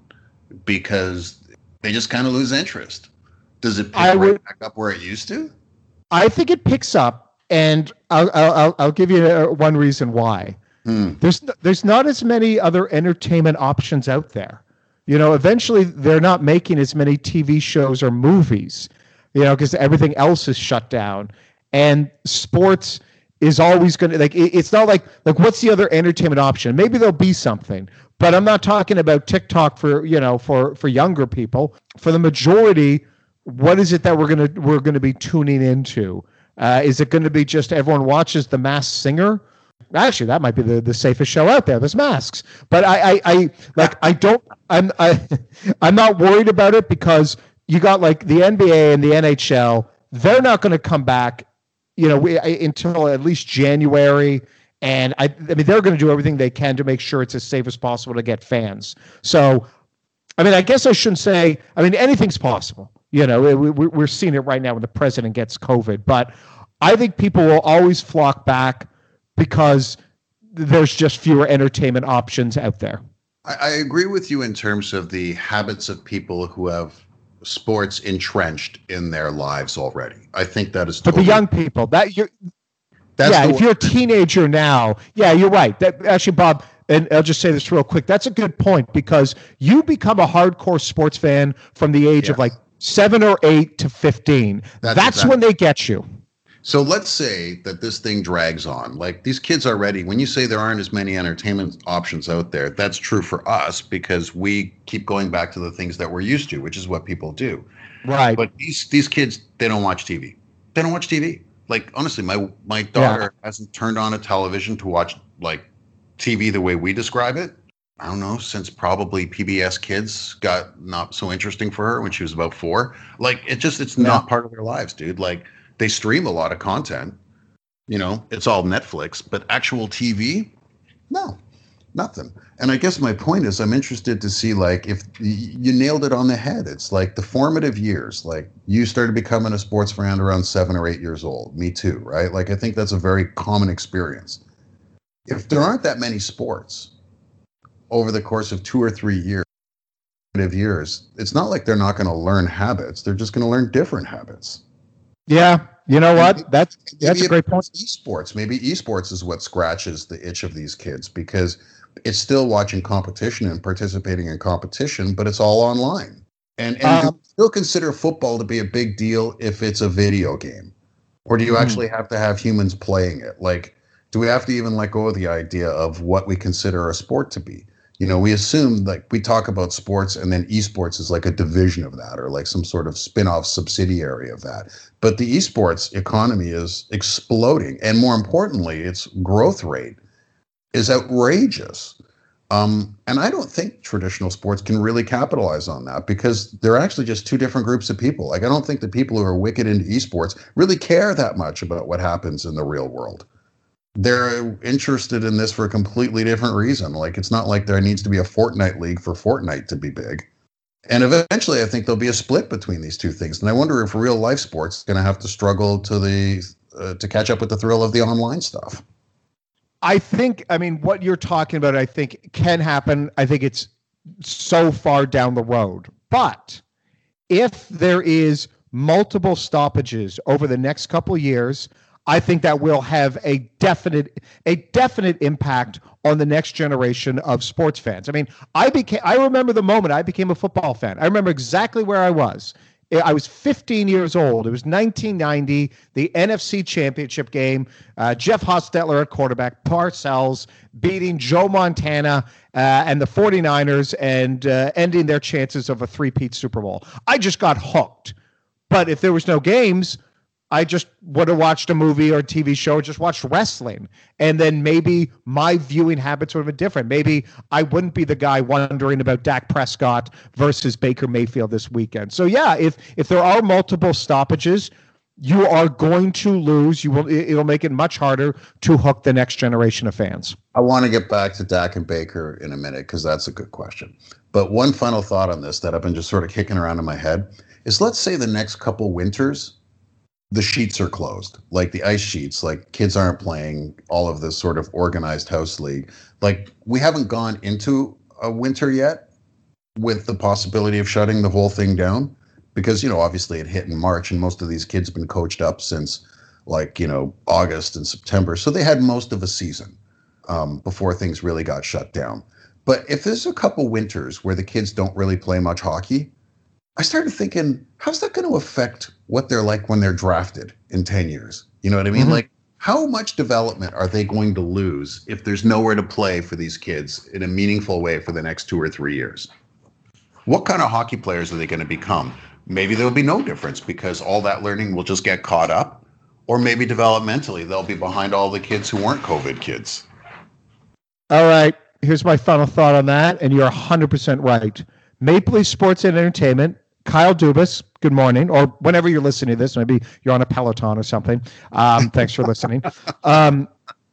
because they just kind of lose interest? Does it pick I right would- back up where it used to? I think it picks up, and I'll I'll I'll give you uh, one reason why. Hmm. There's there's not as many other entertainment options out there. You know, eventually they're not making as many T V shows or movies, you know, because everything else is shut down. And sports is always going to, like, it, it's not like, like, what's the other entertainment option? Maybe there'll be something, but I'm not talking about TikTok for, you know, for, for younger people. For the majority, what is it that we're going to, we're going to be tuning into? Uh, is it going to be just everyone watches The Masked Singer? Actually, that might be the, the safest show out there. There's masks, but I, I, I like, I don't, I'm, I, I'm not worried about it because you got like the N B A and the N H L. They're not going to come back, you know, we, I, until at least January. And I, I mean, they're going to do everything they can to make sure it's as safe as possible to get fans. So, I mean, I guess I shouldn't say, I mean, anything's possible. You know, we, we, we're seeing it right now when the president gets COVID. But I think people will always flock back because there's just fewer entertainment options out there. I, I agree with you in terms of the habits of people who have sports entrenched in their lives already. I think that is But totally, the young people, that you're, that's yeah, the if one- you're a teenager now, yeah, you're right. That actually, Bob, and I'll just say this real quick. That's a good point because you become a hardcore sports fan from the age of Yes. like seven or eight to fifteen. That's That's, exactly- when they get you. So let's say that this thing drags on. Like these kids already, when you say there aren't as many entertainment options out there, that's true for us because we keep going back to the things that we're used to, which is what people do. Right. But these these kids, they don't watch T V. They don't watch T V. Like honestly, my my daughter hasn't turned on a television to watch like T V the way we describe it. I don't know, since probably P B S Kids got not so interesting for her when she was about four. Like it just it's Yeah. not part of their lives, dude. Like they stream a lot of content. You know, it's all Netflix, but actual T V, no, nothing. And I guess my point is I'm interested to see like if y- you nailed it on the head. It's like the formative years. Like you started becoming a sports fan around seven or eight years old. Me too, right? Like I think that's a very common experience. If there aren't that many sports, over the course of two or three years, years, it's not like they're not going to learn habits. They're just going to learn different habits. Yeah. You know what? Maybe, that's that's a great point. Esports. Maybe esports is what scratches the itch of these kids because it's still watching competition and participating in competition, but it's all online. And and um, do you still consider football to be a big deal if it's a video game? Or do you actually have to have humans playing it? Like, do we have to even let go of the idea of what we consider a sport to be? You know, we assume like we talk about sports and then esports is like a division of that or like some sort of spin-off subsidiary of that. But the esports economy is exploding. And more importantly, its growth rate is outrageous. Um, and I don't think traditional sports can really capitalize on that because they're actually just two different groups of people. Like, I don't think the people who are wicked into esports really care that much about what happens in the real world. They're interested in this for a completely different reason. Like, it's not like there needs to be a Fortnite league for Fortnite to be big. And eventually, I think there'll be a split between these two things. And I wonder if real life sports is going to have to struggle to the uh, to catch up with the thrill of the online stuff. I think, I mean, what you're talking about, I think can happen. I think it's so far down the road. But if there is multiple stoppages over the next couple of years, I think that will have a definite a definite impact on the next generation of sports fans. I mean, I became I remember the moment I became a football fan. I remember exactly where I was. I was fifteen years old. It was nineteen ninety, the N F C Championship game. Uh, Jeff Hostetler at quarterback, Parcells beating Joe Montana uh, and the 49ers and uh, ending their chances of a three-peat Super Bowl. I just got hooked. But if there was no games, I just would have watched a movie or a T V show or just watched wrestling. And then maybe my viewing habits would have been different. Maybe I wouldn't be the guy wondering about Dak Prescott versus Baker Mayfield this weekend. So, yeah, if if there are multiple stoppages, you are going to lose. You will. It'll make it much harder to hook the next generation of fans. I want to get back to Dak and Baker in a minute because that's a good question. But one final thought on this that I've been just sort of kicking around in my head is let's say the next couple winters, the sheets are closed, like the ice sheets, like kids aren't playing all of this sort of organized house league. Like we haven't gone into a winter yet with the possibility of shutting the whole thing down because, you know, obviously it hit in March and most of these kids have been coached up since like, you know, August and September. So they had most of a season um, before things really got shut down. But if there's a couple winters where the kids don't really play much hockey, I started thinking, how's that going to affect what they're like when they're drafted in ten years? You know what I mean? Mm-hmm. Like, how much development are they going to lose if there's nowhere to play for these kids in a meaningful way for the next two or three years? What kind of hockey players are they going to become? Maybe there'll be no difference because all that learning will just get caught up. Or maybe developmentally, they'll be behind all the kids who weren't COVID kids. All right. Here's my final thought on that. And you're one hundred percent right. Maple Leaf Sports and Entertainment, Kyle Dubas, good morning, or whenever you're listening to this, maybe you're on a Peloton or something. Um, thanks for listening. Um,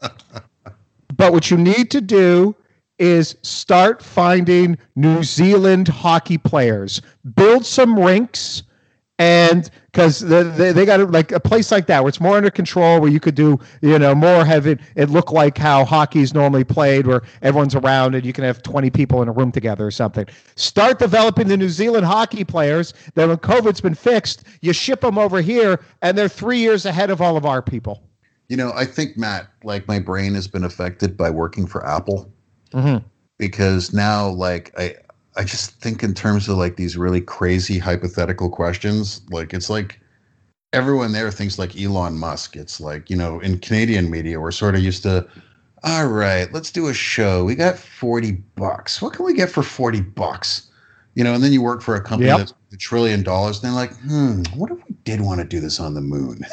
but what you need to do is start finding New Zealand hockey players, build some rinks, and because they, they, they got like a place like that where it's more under control, where you could do, you know, more have it, it look like how hockey is normally played, where everyone's around and you can have twenty people in a room together or something. Start developing the New Zealand hockey players. Then when COVID's been fixed, you ship them over here and they're three years ahead of all of our people. You know, I think, Matt, like my brain has been affected by working for Apple mm-hmm. because now like I, I just think in terms of like these really crazy hypothetical questions. Like it's like everyone there thinks like Elon Musk. It's like, you know, in Canadian media, we're sort of used to, all right, let's do a show. We got forty bucks. What can we get for forty bucks? You know, and then you work for a company yep. that's a trillion dollars. And they're like, hmm, what if we did want to do this on the moon?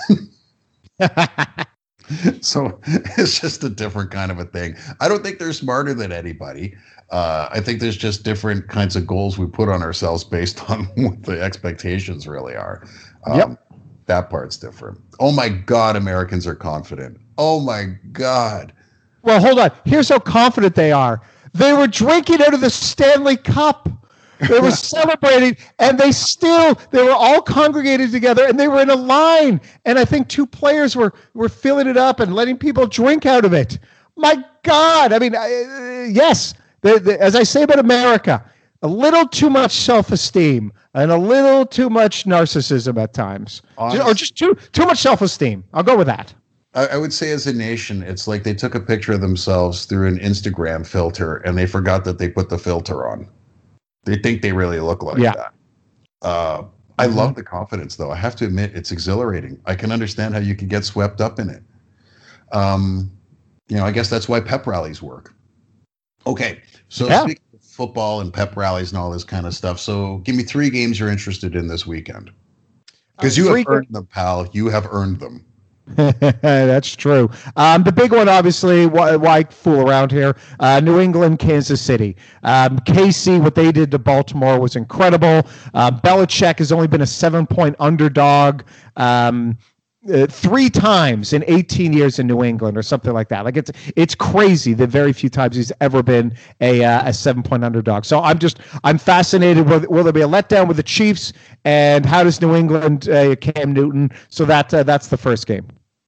So it's just a different kind of a thing. I don't think they're smarter than anybody. Uh, I think there's just different kinds of goals we put on ourselves based on what the expectations really are. Um, yep. That part's different. Oh, my God, Americans are confident. Oh, my God. Well, hold on. Here's how confident they are. They were drinking out of the Stanley Cup. They were celebrating, and they still, they were all congregated together, and they were in a line. And I think two players were, were filling it up and letting people drink out of it. My God. I mean, uh, yes, the, the, as I say about America, a little too much self-esteem and a little too much narcissism at times, Honestly, or just too too much self-esteem. I'll go with that. I, I would say as a nation, it's like they took a picture of themselves through an Instagram filter and they forgot that they put the filter on. They think they really look like Yeah. that. Uh, I Mhm. love the confidence, though. I have to admit, it's exhilarating. I can understand how you could get swept up in it. Um, you know, I guess that's why pep rallies work. Okay, so Yeah. speaking of football and pep rallies and all this kind of stuff, so give me three games you're interested in this weekend. Because Uh, you three have earned them, pal. You have earned them. That's true. Um, the big one, obviously, why, why fool around here? Uh, New England, Kansas City. Um, K C, what they did to Baltimore was incredible. Uh, Belichick has only been a seven-point underdog um, uh, three times in eighteen years in New England, or something like that. Like it's it's crazy the very few times he's ever been a uh, a seven-point underdog. So I'm just I'm fascinated. Will, will there be a letdown with the Chiefs? And how does New England uh, Cam Newton? So that uh, that's the first game.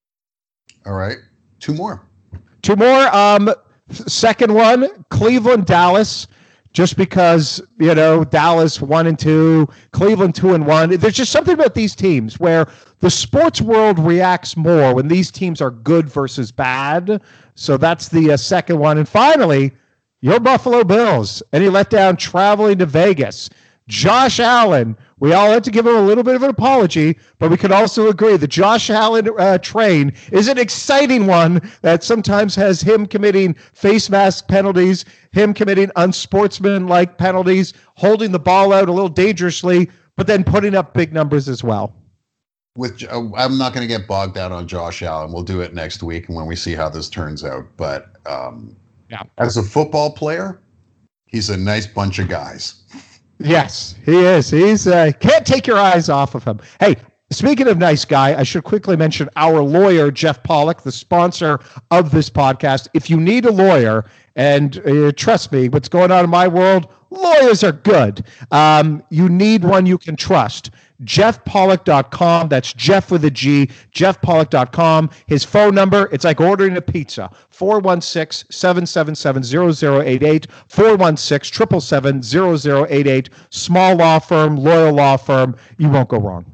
All right. Two more. Two more. Um, second one, Cleveland, Dallas. Just because, you know, Dallas one and two, Cleveland two and one. There's just something about these teams where the sports world reacts more when these teams are good versus bad. So that's the uh, second one. And finally, your Buffalo Bills. Any letdown traveling to Vegas? Josh Allen. We all have to give him a little bit of an apology, but we can also agree the Josh Allen uh, train is an exciting one that sometimes has him committing face mask penalties, him committing unsportsmanlike penalties, holding the ball out a little dangerously, but then putting up big numbers as well. With uh, I'm not going to get bogged down on Josh Allen. We'll do it next week when we see how this turns out. But um, Yeah. as a football player, he's a nice bunch of guys. Yes, he is. He's uh, can't take your eyes off of him. Hey, speaking of nice guy, I should quickly mention our lawyer, Jeff Pollock, the sponsor of this podcast. If you need a lawyer, and uh, trust me, what's going on in my world, lawyers are good. Um, you need one you can trust. jeff pollock dot com. That's Jeff with a G, jeff pollock dot com. His phone number, it's like ordering a pizza, four one six, seven seven seven, zero zero eight eight, four one six, seven seven seven, zero zero eight eight. Small law firm, loyal law firm. You won't go wrong.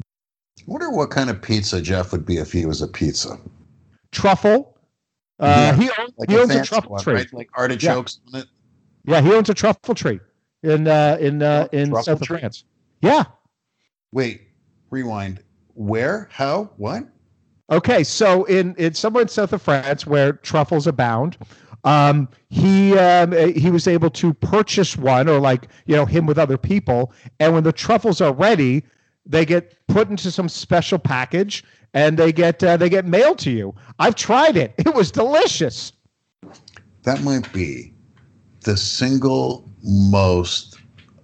I wonder what kind of pizza Jeff would be if he was a pizza. Truffle. Uh, Yeah, he owns, Like he owns a fancy truffle one, tree. right? Like artichokes on it. Yeah, he owns a truffle tree in uh, in uh, in Truffle south of tree? France. Yeah. Wait, rewind. Where? How? What? Okay, so in in somewhere in south of France where truffles abound, um, he um, he was able to purchase one, or like you know him with other people, and when the truffles are ready, they get put into some special package and they get uh, they get mailed to you. I've tried it; it was delicious. That might be the single most.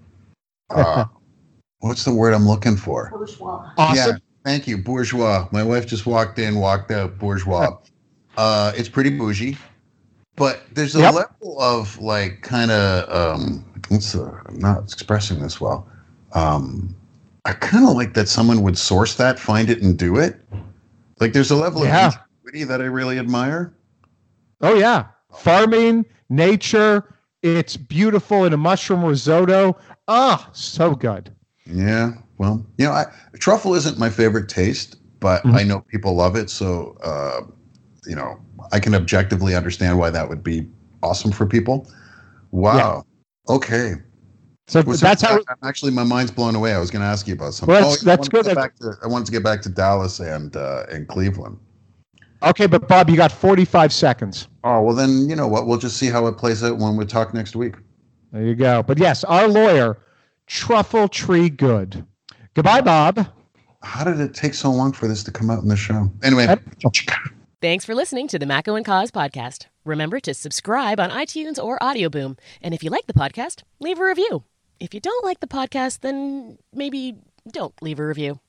Uh, what's the word I'm looking for? Bourgeois. Awesome. Yeah, thank you, bourgeois. My wife just walked in, walked out, bourgeois. Uh, it's pretty bougie, but there's a Yep. level of like kind of um, what's the, I'm not expressing this well. Um, I kind of like that someone would source that, find it, and do it. Like there's a level Yeah. of ingenuity that I really admire. Oh yeah, farming, nature. It's beautiful in a mushroom risotto. Ah, so good. Yeah, well, you know, I, truffle isn't my favorite taste, but Mhm. I know people love it, so uh, you know, I can objectively understand why that would be awesome for people. Wow. Okay. So Well, so that's how. I'm actually, my mind's blown away. I was going to ask you about something. Well, that's- Oh, I that's wanted to good. get back to- I wanted to get back to Dallas and uh, and Cleveland. Okay, but Bob, you got forty-five seconds. Oh well, then you know what? We'll just see how it plays out when we talk next week. There you go. But yes, our lawyer, Truffle Tree Good. Goodbye, Bob. How did it take so long for this to come out in the show? Anyway. Thanks for listening to the Macco and Cause podcast. Remember to subscribe on iTunes or Audio Boom. And if you like the podcast, leave a review. If you don't like the podcast, then maybe don't leave a review.